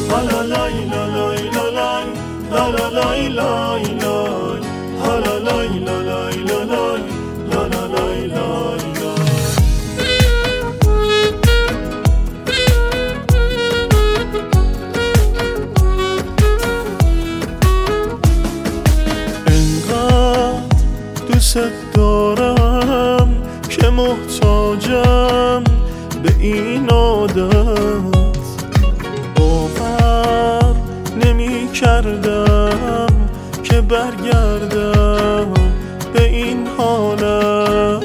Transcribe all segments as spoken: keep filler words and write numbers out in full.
لا لای لا لای لا لای لا لا لای لای لای لا لا لای لا لای لا لای لا لا لای لای لای. انقدر دوست دارم که محتاجم به این عادت، باور نمی کردم که برگردم به این حالت.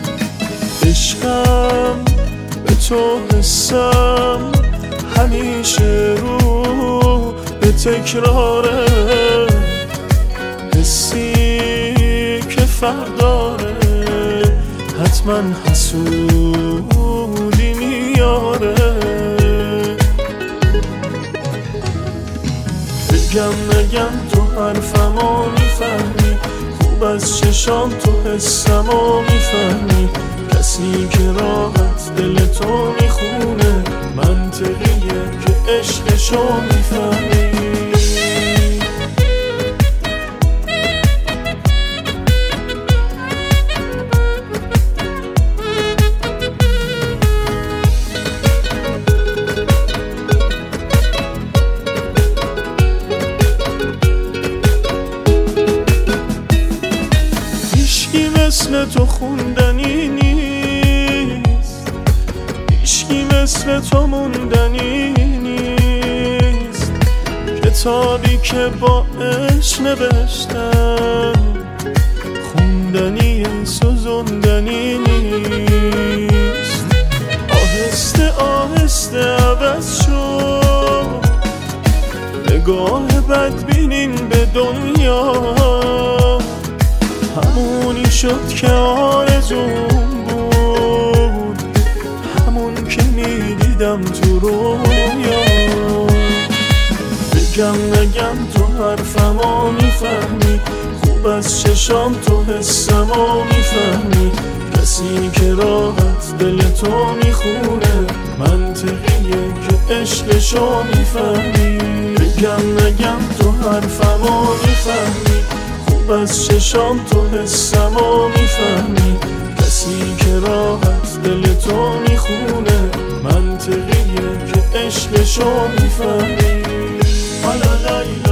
عشقم به تو حسم همیشه رو به تکراره، حسی که فرق داره حتما حسودی میاره. بگم نگم تو حرفمو میفهمی، خوب از چشام تو حسمو میفهمی. کسی که راحت دل تو میخونه منطقیه که عشقشو میفهمی. مثل تو خوندنی نیست، هیچکی مثل تو موندنی نیست. کتابی که با عشق نوشتم خوندنی سوزوندنی نیست. آهسته آهسته عوض شد نگاه بدبینیم به دنیا، همونی شد که آرزوم بود، همون که میدیدم تو رویا. بگم نگم تو حرفمو میفهمی، خوب از چشام تو حسمو میفهمی. کسی که راحت دل تو میخونه منطقیه که عشقشو میفهمی. بگم نگم تو حرفمو میفهمی، از چشام تو حسمو میفهمی. کسی که راحت دل تو میخونه منطقیه که عشقشو میفهمی. لا لای